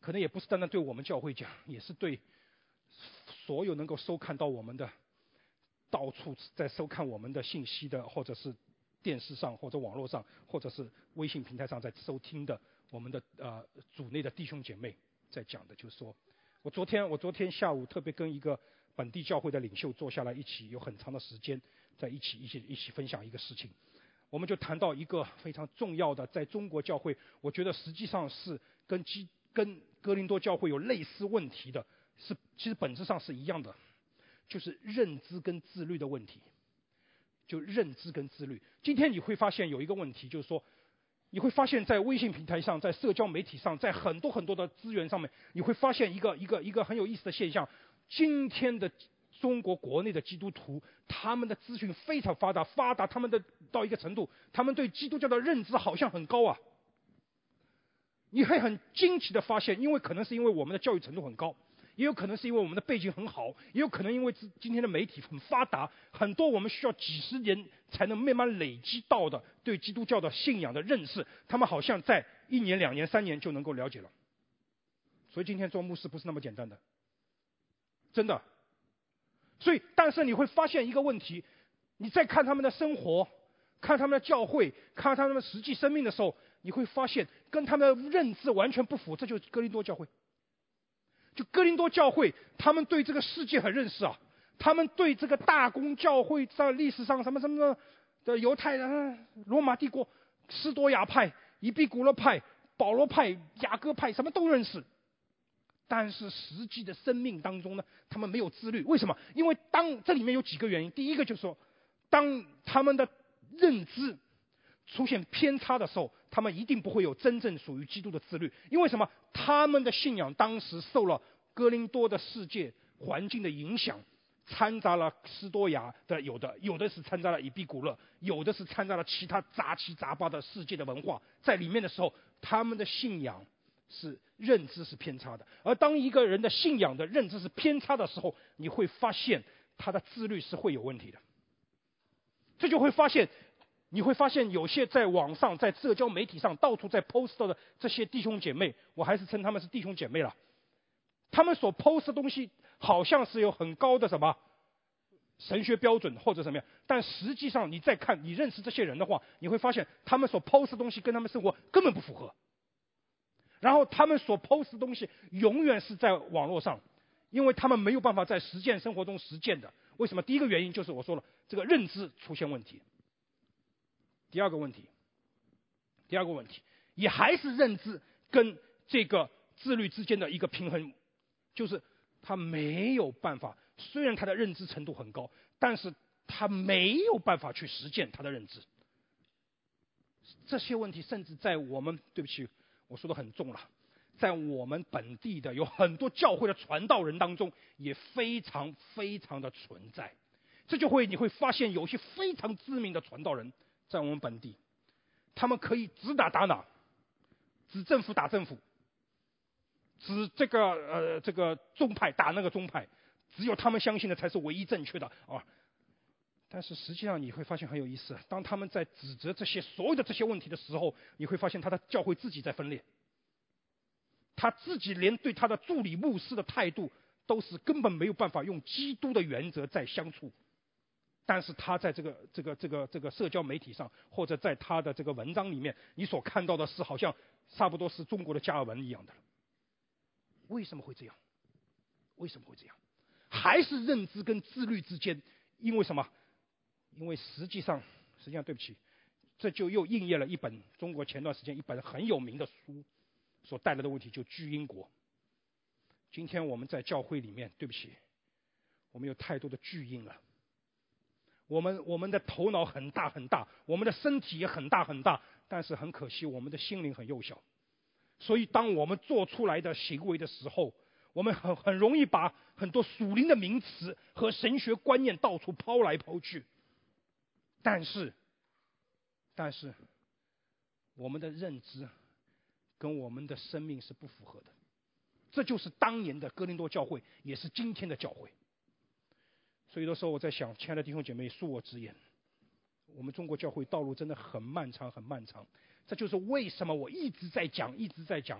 可能也不是单单对我们教会讲，也是对所有能够收看到我们的、到处在收看我们的信息的，或者是电视上，或者网络上，或者是微信平台上在收听的我们的呃组内的弟兄姐妹在讲的，就是说，我昨天我昨天下午特别跟一个本地教会的领袖坐下来，一起有很长的时间在一起一起一起分享一个事情。我们就谈到一个非常重要的，在中国教会，我觉得实际上是跟基跟哥林多教会有类似问题的，是其实本质上是一样的，就是认知跟自律的问题。就认知跟自律。今天你会发现有一个问题，就是说，你会发现在微信平台上，在社交媒体上，在很多很多的资源上面，你会发现一个一个一个很有意思的现象。今天的中国国内的基督徒，他们的资讯非常发达，发达他们的到一个程度，他们对基督教的认知好像很高啊。你会很惊奇的发现，因为可能是因为我们的教育程度很高，也有可能是因为我们的背景很好，也有可能因为今天的媒体很发达，很多我们需要几十年才能慢慢累积到的对基督教的信仰的认识，他们好像在一年、两年、三年就能够了解了。所以今天做牧师不是那么简单的，真的。所以，但是你会发现一个问题，你在看他们的生活，看他们的教会，看他们的实际生命的时候，你会发现跟他们的认知完全不符。这就是哥林多教会。就哥林多教会，他们对这个世界很认识啊，他们对这个大公教会在历史上什么什么的犹太人、罗马帝国、斯多亚派、伊壁古勒派、保罗派、雅各派，什么都认识。但是实际的生命当中呢，他们没有自律。为什么？因为当这里面有几个原因。第一个就是说，当他们的认知出现偏差的时候，他们一定不会有真正属于基督的自律。因为什么？他们的信仰当时受了哥林多的世界环境的影响，掺杂了斯多亚的，有的有的是掺杂了以毕古勒，有的是掺杂了其他杂七杂八的世界的文化在里面的时候，他们的信仰是认知是偏差的。而当一个人的信仰的认知是偏差的时候，你会发现他的自律是会有问题的。这就会发现你会发现有些在网上在社交媒体上到处在 post 的这些弟兄姐妹，我还是称他们是弟兄姐妹了，他们所 post 的东西好像是有很高的什么神学标准或者什么样，但实际上你再看你认识这些人的话，你会发现他们所 post 的东西跟他们生活根本不符合。然后他们所 post 的东西永远是在网络上，因为他们没有办法在实践生活中实践的。为什么？第一个原因就是我说了，这个认知出现问题。第二个问题，第二个问题也还是认知跟这个自律之间的一个平衡，就是他没有办法，虽然他的认知程度很高，但是他没有办法去实践他的认知。这些问题甚至在我们，对不起，我说的很重了，在我们本地的有很多教会的传道人当中也非常非常的存在。这就会你会发现有些非常知名的传道人在我们本地，他们可以指打打哪，指政府打政府，指这个呃这个宗派打那个宗派，只有他们相信的才是唯一正确的啊。但是实际上你会发现很有意思，当他们在指责这些所有的这些问题的时候，你会发现他的教会自己在分裂，他自己连对他的助理牧师的态度都是根本没有办法用基督的原则在相处。但是他在这个这个这个这个社交媒体上，或者在他的这个文章里面，你所看到的是好像差不多是中国的加尔文一样的。为什么会这样？为什么会这样？还是认知跟自律之间，因为什么？因为实际上，实际上对不起，这就又应验了一本中国前段时间一本很有名的书所带来的问题，就巨婴国。今天我们在教会里面，对不起，我们有太多的巨婴了。我们我们的头脑很大很大，我们的身体也很大很大，但是很可惜，我们的心灵很幼小。所以，当我们做出来的行为的时候，我们很很容易把很多属灵的名词和神学观念到处抛来抛去。但是，但是，我们的认知跟我们的生命是不符合的。这就是当年的哥林多教会，也是今天的教会。所以有的时候我在想，亲爱的弟兄姐妹，恕我直言，我们中国教会道路真的很漫长，很漫长。这就是为什么我一直在讲，一直在讲，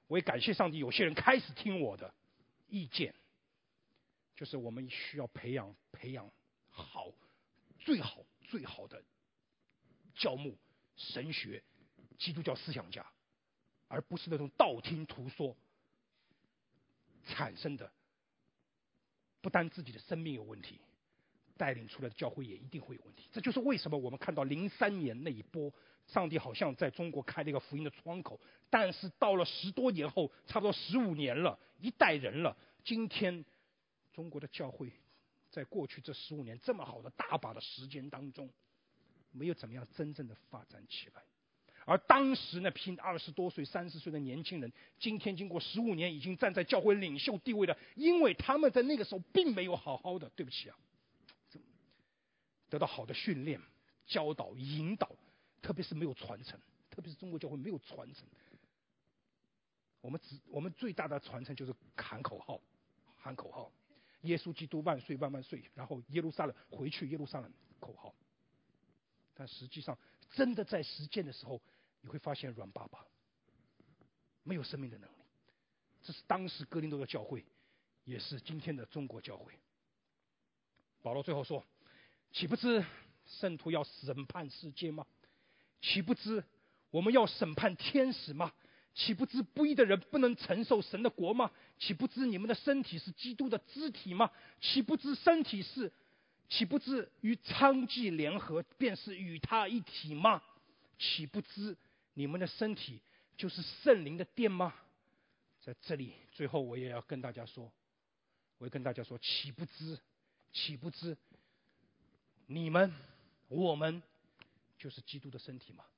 我也感谢上帝，有些人开始听我的意见，就是我们需要培养培养好最好最好的教牧、神学、基督教思想家，而不是那种道听途说产生的，不单自己的生命有问题，带领出来的教会也一定会有问题。这就是为什么我们看到零三年那一波，上帝好像在中国开了一个福音的窗口，但是到了十多年后，差不多十五年了，一代人了，今天中国的教会在过去这十五年这么好的大把的时间当中，没有怎么样真正的发展起来。而当时那批二十多岁、三十岁的年轻人，今天经过十五年，已经站在教会领袖地位了，因为他们在那个时候并没有好好的，对不起啊，得到好的训练、教导、引导，特别是没有传承，特别是中国教会没有传承。我们只我们最大的传承就是喊口号，喊口号，耶稣基督万岁万万岁，然后耶路撒冷回去耶路撒冷口号。但实际上，真的在实践的时候，你会发现软巴巴，没有生命的能力。这是当时哥林多的教会，也是今天的中国教会。保罗最后说：“岂不知圣徒要审判世界吗？岂不知我们要审判天使吗？岂不知不义的人不能承受神的国吗？岂不知你们的身体是基督的肢体吗？岂不知身体是，岂不知与娼妓联合，便是与他一体吗？岂不知你们的身体就是圣灵的殿吗？”在这里，最后我也要跟大家说，我也跟大家说，岂不知，岂不知你们我们就是基督的身体吗？